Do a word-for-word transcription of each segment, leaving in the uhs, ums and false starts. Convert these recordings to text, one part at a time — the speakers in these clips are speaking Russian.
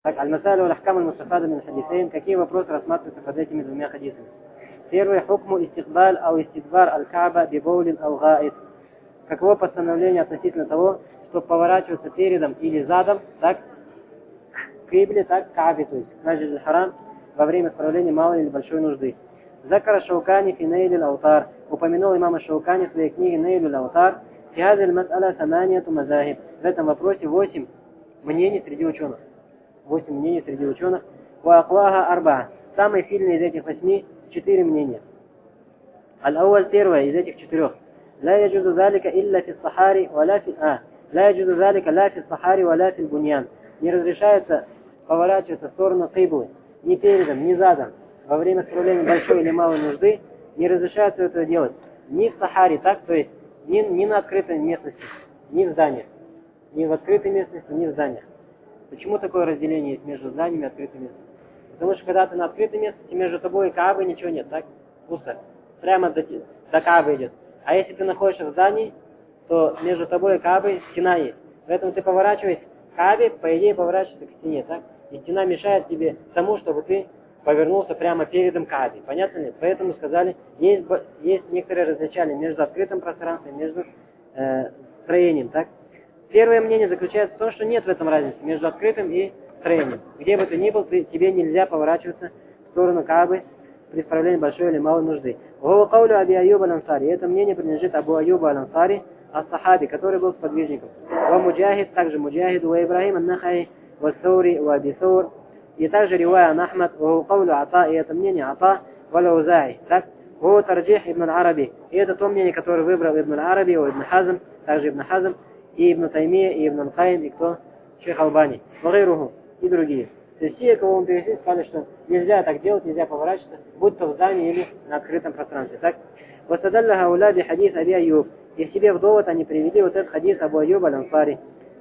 Так, аль-масалю аль-ахкам аль-мустафада мин хадисейн. Какие вопросы рассматриваются под этими двумя хадисами? Первый. Хукму истикбаль ау истидбар аль-кааба бибаулин ау гаид. Каково постановление относительно того, чтобы поворачиваться передом или задом, так, к кибле, так, к Каабе, то есть к Масджид аль-Харам, во время справления малой или большой нужды. Закара Шаукани фи Нейль аль-Аутар. Упомянул имама Шаукани в своей книге Нейль аль-Аутар. Фи хази аль-мас'аля саманияту мазахиб. В этом вопросе восемь мнений среди ученых. Восемь мнений среди ученых. Ва акваха арба. Самые сильные из этих восьми четыре мнения. Аль-Ауаль, первое из этих четырех. لا يجوز ذلك إلا في الصحاري ولا في آه لا يجوز ذلك لا في الصحاري ولا في البنيان. Не разрешается поворачиваться в сторону киблы ни передом, ни задом во время справления большой или малой нужды. Не разрешается это делать ни в Сахаре, так, то есть ни, ни на открытой местности, ни в зданиях, ни в открытой местности, ни в зданиях. Почему такое разделение есть между зданиями и открытой местностью? Потому что когда ты на открытой местности, между тобой и Каабой ничего нет, так? Пусто. Прямо до, до Каабы идет. А если ты находишься в здании, то между тобой и Каабой стена есть. Поэтому ты поворачиваешься к Каабе, по идее поворачиваешься к стене, так? И стена мешает тебе тому, чтобы ты повернулся прямо передом Каабе. Понятно ли? Поэтому сказали, есть, есть некоторые различия между открытым пространством и между э, строением, так? Первое мнение заключается в том, что нет в этом разницы между открытым и строением. Где бы ты ни был, ты, тебе нельзя поворачиваться в сторону Каабы при справлении большой или малой нужды. Вова каулю Аби Аюба аль-Ансари. Это мнение принадлежит Абу Аюба аль-Ансари, ас-Сахаби, который был сподвижником. Ва Муджахид, также Муджахид, ва Ибрахим ан-Нахай, ва Саури, ва Аби Саур. И также ривая ан Ахмад, вова каулю Ата, и это мнение Ата, ва Лаузаи. Так, вова тарджих Ибн аль-Араби. И это то мнение, которое выбрал Ибн аль-Араби, ва Ибн Хазм, также Ибн Хазм, и Ибн Таймия, и Ибн аль-Каим, и кто? Шейх Албани. Ва Гайруху. И другие. То есть все, кого он перевели, сказали, что нельзя так делать, нельзя поворачиваться, будь то в здании или на открытом пространстве. Так? وَسَدَلَّ هَؤُلَاءِ بِحَدِيث أَبِي أَيُّوبَ. И себе в довод они привели вот этот хадис Абу Аюба аль-Ансари.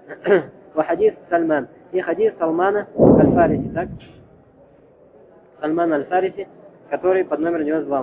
وحديث Сальман. И хадис Салмана аль-Фариси. Так? Сальман аль-Фариси, который под номером девяносто два.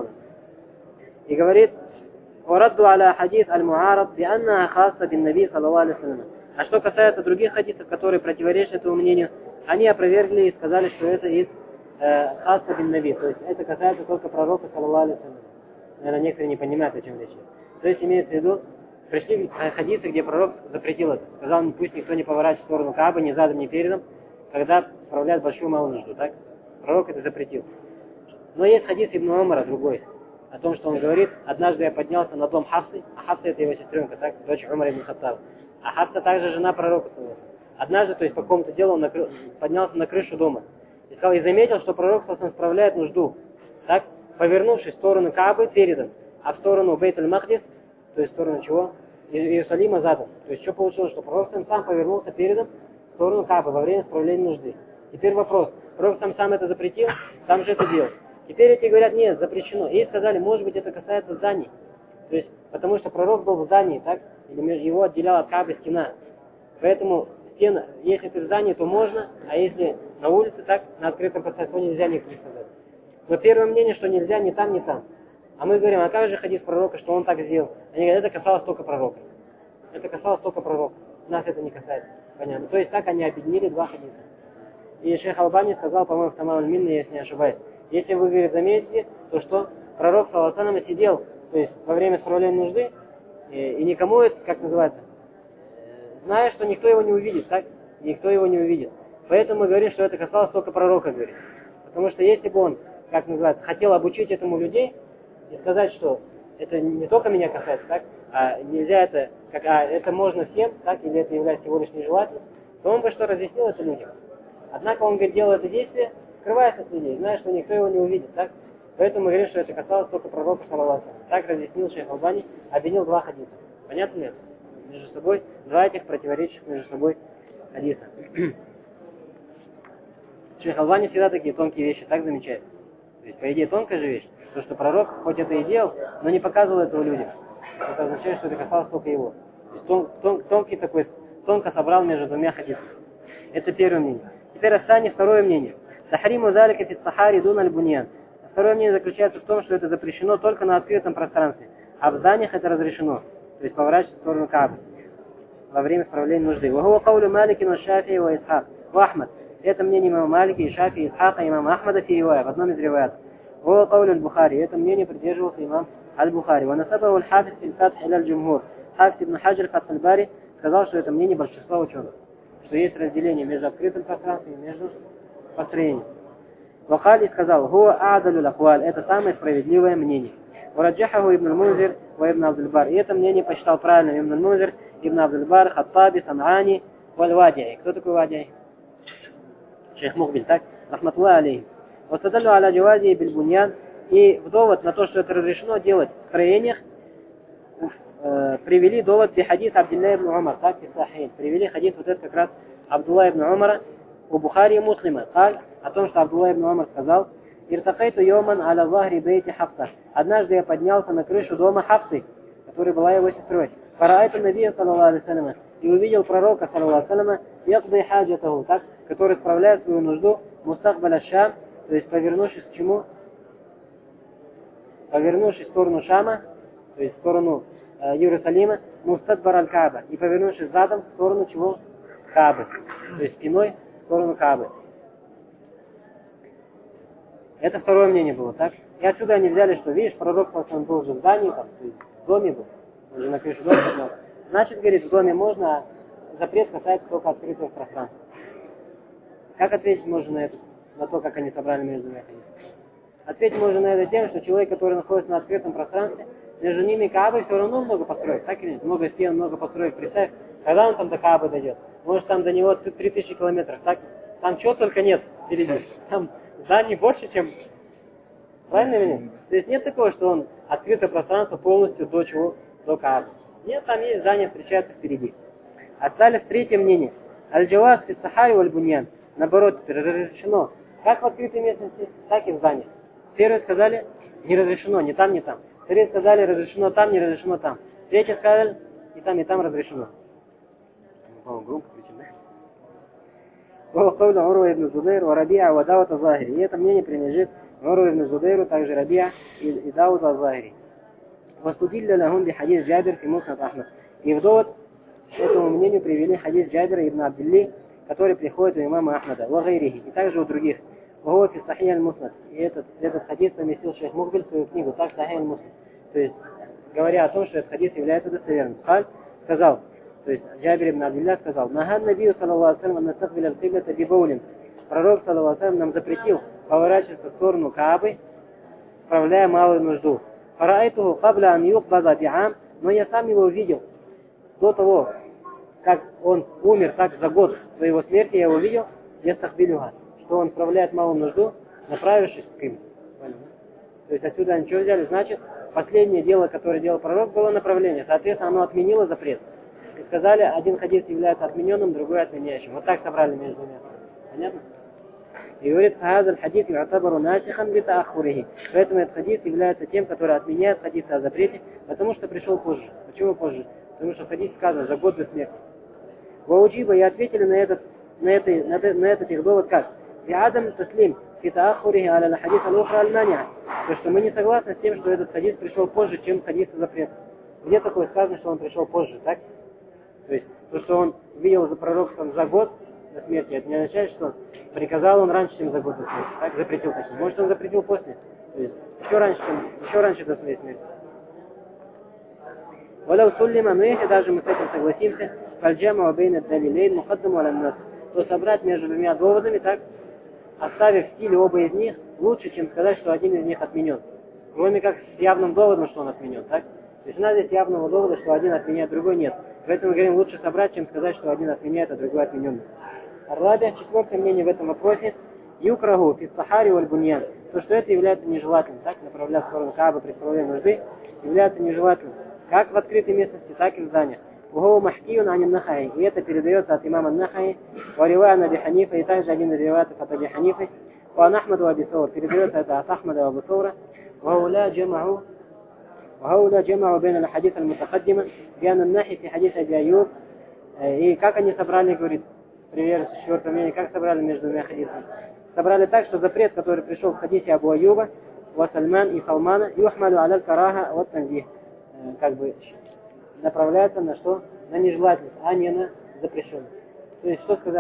И говорит, وَرَدُّ عَلَى حَدِيث الْمُعَارَض بِأَنَّهَا خَاصَّةٌ بِالنَّبِي صلى الله عليه وسلم. А что касается других хадисов, которые противоречат этому мнению, они опровергли и сказали, что это из хасса бин наби, то есть это касается только пророка, саллаллаху алейхи ва саллям. Наверное, некоторые не понимают, о чем речь. То есть имеется в виду, пришли хадисы, где пророк запретил это. Сказал, пусть никто не поворачивает в сторону Каабы, ни задом, ни передом, когда справляет большую малую нужду. Так? Пророк это запретил. Но есть хадис Ибн Умара, другой, о том, что он говорит, однажды я поднялся на дом Хафсы, а Хафса это его сестренка, так, дочь Умара ибн Хаттаба. А Хафса также жена пророка. Однажды, то есть по какому-то делу, он накры... поднялся на крышу дома. И сказал, и заметил, что пророк справляет нужду. Так, повернувшись в сторону Каабы передом, а в сторону Бейт-аль-Махдис, то есть в сторону чего? Иерусалима задом. То есть что получилось, что пророк сам повернулся передом в сторону Каабы во время справления нужды. Теперь вопрос, пророк сам сам это запретил, сам же это делал. Теперь эти говорят, нет, запрещено. И сказали, может быть, это касается зданий. То есть, потому что пророк был в здании, так? Или его отделяла от Каабы стена. Поэтому стена, если ты в здании, то можно, а если на улице, так, на открытом пространстве, то нельзя никак не сказать. Но первое мнение, что нельзя ни там, ни там. А мы говорим, а как же хадис пророка, что он так сделал? Они говорят, это касалось только пророка. Это касалось только пророка. Нас это не касается. Понятно. То есть так они объединили два хадиса. И шейх Албани сказал, по-моему, в Тамам аль-Минна, если не ошибаюсь, если вы, говорит, заметите, то что пророк саллаллаху алейхи ва саллям сидел, то есть во время справления нужды, и, и никому это, как называется, зная, что никто его не увидит, так? Никто его не увидит. Поэтому мы говорим, что это касалось только пророка, говорит. Потому что если бы он, как называется, хотел обучить этому людей и сказать, что это не только меня касается, так? А нельзя это, как, а это можно всем, так? Или это является всего лишь нежелательным, то он бы что разъяснил это людям. Однако он, говорит, делал это действие, скрываясь от людей, зная, что никто его не увидит, так? Поэтому мы говорим, что это касалось только пророка, саллаллаху алейхи ва саллям. Так разъяснил шейх Албани, объединил два хадиса. Понятно ли? Между собой, два этих противоречащих между собой хадиса. Шейх Албани всегда такие тонкие вещи так замечает. То есть, по идее, тонкая же вещь, то, что пророк, хоть это и делал, но не показывал этого людям. Это означает, что это касалось только его. То есть, тон, тон, тонкий такой, тонко собрал между двумя хадисами. Это первое мнение. Теперь Ассани, второе мнение. Тахриму залика фи сахари дун аль-буньян. Второе мнение заключается в том, что это запрещено только на открытом пространстве, а в зданиях это разрешено. То есть поворачивать в сторону Каабы во время справления нужды. Вахуа каулю Маликин ва Шафии ва Исхак ва Ахмад. Это мнение имама Малики, и Шафи, и Исхака, и имама Ахмада фи ривая, в одном из риваят. О кауль аль-Бухари, это мнение придерживался имам аль-Бухари. Ванасабаху аль-Хафиз фи аль-Фатх иля аль-Джумхур. Хафиз ибн Хаджар Фатх аль-Бари сказал, что это мнение большинства ученых, что есть разделение между открытым пространством и между построением. Вахали сказал, хуа а'далю лакваль, это самое справедливое мнение. Ураджахаху ибн аль-Мунзир ва ибн Абдуль-Бар. И это мнение посчитал правильным ибн аль-Мунзир, ибн Абдуль-Бар, Хаттаби, Сан'ани, валь-Вади'и. Кто такой Вади'и? Шейх Мухбиль, так? Рахматуллах алейхи. Вастадаллю аля джавази биль-буньян. И в довод на то, что это разрешено делать в строениях, э, привели довод при хадис Абдулла ибн Умар, так и Сахих. Привели хадис вот это как раз Абдулла ибн Умара у Бухари и Муслима. Так, о том, что Абдулла ибн Умар сказал, «Иртакайту йоман аля захри бейти Хафса». Однажды я поднялся на крышу дома Хафсы, которая была его сестрой. «Фараайту набия, саллаллаху алейхи салям», и увидел пророка, саллаллаху алейхи салям, «Якды хаджатаху», так, который справляет свою нужду, «Мустакбаля Шам», то есть повернувшись к чему? Повернувшись в сторону Шама, то есть в сторону э, Иерусалима, «Мустадбар аль-Кааба», и повернувшись задом в сторону чего? Каабы, то есть спиной в сторону Каабы. Это второе мнение было, так? И отсюда они взяли, что, видишь, пророк, он был уже в здании, там, то есть в доме был, он же на крышу дома поднял. Значит, говорит, в доме можно, а запрет касается только открытого пространства. Как ответить можно на это, на то, как они собрали между двумя хадисами? Ответить можно на это тем, что человек, который находится на открытом пространстве, между ними и Каабой все равно много построек, так или нет? Много стен, много построек. Представь, когда он там до Каабы дойдет? Может, там до него три тысячи километров, так? Там чего только нет впереди. Там зданий больше, чем... Правильно или нет? То есть нет такого, что он открытое пространство полностью до чего? До Каабы. Нет, там есть здания, встречаются впереди. Остались третье мнение. Аль-Джаваз фи Сахари валь-Буньян. Наоборот, разрешено как в открытой местности, так и в зданиях. Первые сказали, не разрешено, ни там, ни там. Вторые сказали, разрешено там, не разрешено там. Третьи сказали, и там, и там разрешено. Громко кричим, да? Вахтауля Урва ибн Зудейр, Варабия, Вадаута Захири. И это мнение принадлежит Урва ибн Зудейру, также Рабия и, и Даута Захири. Вастудилля лахум би хадис Джабир фи Муснад Ахмад. И в довод этому мнению привели хадис Джабира ибн Абдилли, который приходит у имама Ахмада, Вагайрихи, и также у других. Вагова фи Сахих аль-Муснад. И этот, этот хадис поместил шейх Мухбиль в свою книгу, так Сахих аль-Муснад. То есть, говоря о том, что этот хадис является достоверным. Халь сказал, то есть Джабир ибн Абдилля сказал, «Нагад набию, саллаллаху алейхи ва саллям, настакбиль аль-киблата бибаулин». Пророк, саллаллаху алейхи ва саллям, нам запретил поворачиваться в сторону Каабы, справляя малую нужду. «Фараайтуху кабля ан юкбаза би'ам», но я сам его увидел до того, как он умер, так за год до его смерти я его видел, ястахбилюха, что он справляет малую нужду, направившись к им. То есть отсюда они что взяли? Значит, последнее дело, которое делал пророк, было направление. Соответственно, оно отменило запрет. И сказали, один хадис является отмененным, другой отменяющим. Вот так собрали между двумя. Понятно? И говорит, хазаль хадис ю'табару насихан би таахурихи. Поэтому этот хадис является тем, который отменяет хадис о запрете, потому что пришел позже. Почему позже? Потому что в хадисе сказано за год до смерти. Вауджиба и ответили на этот, на это, на, на этот их довод как? Би'адам таслим фи таахурихи аля хадис аль-ухра аль-маниа. То, что мы не согласны с тем, что этот хадис пришел позже, чем хадис о запрете. Где такое сказано, что он пришел позже, так? То есть, то, что он видел за пророком за год до смерти, это не означает, что приказал он раньше, чем за год до смерти. Так, запретил таким. Может, он запретил после. То есть, еще раньше, чем, еще раньше до своей смерти. Валяу суллима, но если даже мы с этим согласимся, фальджама вабейна далилейн мухаддаму аль-нас, то собрать между двумя доводами, так, оставив в стиле оба из них, лучше, чем сказать, что один из них отменен. Кроме как с явным доводом, что он отменен, так? То есть у нас здесь явного довода, что один отменяет, другой нет. Поэтому говорим, лучше собрать, чем сказать, что один отменяет, а другой отменен. Ар-Рабия, четвертое мнение в этом вопросе, юкрагу фи Сахари валь-Буньян. То, что это является нежелательным, так, направлять в сторону Каабы при справлении нужды, является нежелательным, как в открытой местности, так и в зданиях. Угоу махкиюн анин нахай. И это передается от имама Нахай, варивая на Аби Ханифа, и также один из риваятов от Аби Ханифы, وعن أحمد وأبي ثور передается это от Ахмада и Абу Thawра وهؤلاء جمعوا وهؤلاء جمعوا بين الحديث المتقدم بأن الناحية في حديث أبي أيوب. И как они собрали, говорит, приверженцы четвертого мнения, как собрали между двумя хадисами? Собрали так, что запрет, который пришел в хадисе Абу Аюба, ва Сальман и Салмана, юхмалю аля караха вот танзих, как бы направляется на что? На нежелательность, а не на запрещенность. То есть, что сказали?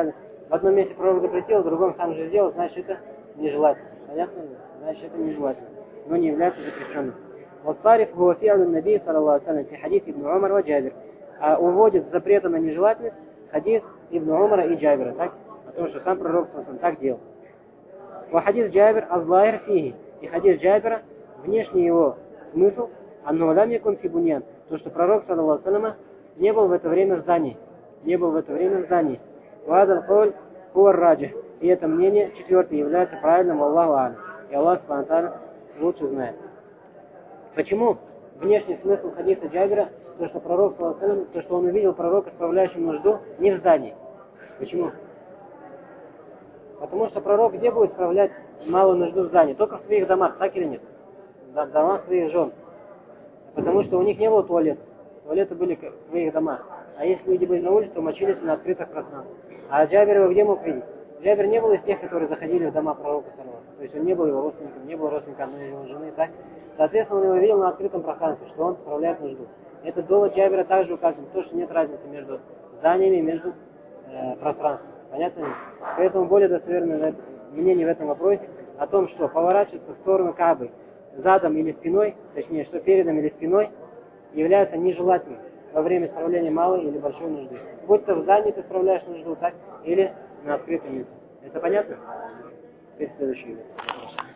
В одном месте пророк запретил, в другом сам же сделал, значит это нежелательно. Понятно? Значит это нежелательно. Но не является запрещенным. Вот париф его фиалун наби, саллаллаху алейхи хадис ибн Умар ва Джабир. А уводит с запрета на нежелательность хадис ибн Умара и Джабира. Так? Потому что сам пророк он так делал. Ва хадис Джабир аз-лахир фихи. И хадис Джабира, внешний его смысл, анну лам якун фи буньян. То, что пророк, саллаллаху алейхи не был в это время в здании. Не был в это время в здании. Вадан холь хуар раджих. И это мнение, четвертое, является правильным, Аллаху а'лам. И Аллах субхану лучше знает. Почему внешний смысл хадиса Джабира, то, что пророк, то, что он увидел пророка, справляющим нужду, не в здании? Почему? Потому что пророк где будет справлять малую нужду в здании? Только в своих домах, так или нет? В домах своих жен. Потому что у них не было туалета. Туалеты были в своих домах. А если люди были на улице, то мочились на открытых пространствах. А Джабир его где мог видеть? Джабир не был из тех, которые заходили в дома пророка саллаллаху алейхи. То есть он не был его родственником, не был родственником одной его жены. Так? Соответственно, он его видел на открытом пространстве, что он справляет нужду. Этот довод Джабира также указывает то, что нет разницы между зданиями и между э, пространством. Понятно? Поэтому более достоверное мнение в этом вопросе о том, что поворачиваться в сторону Каабы задом или спиной, точнее, что передом или спиной, является нежелательным во время справления малой или большой нужды. Будь то в здании ты справляешь нужду, так, или на открытом месте. Это понятно? Теперь следующий вопрос.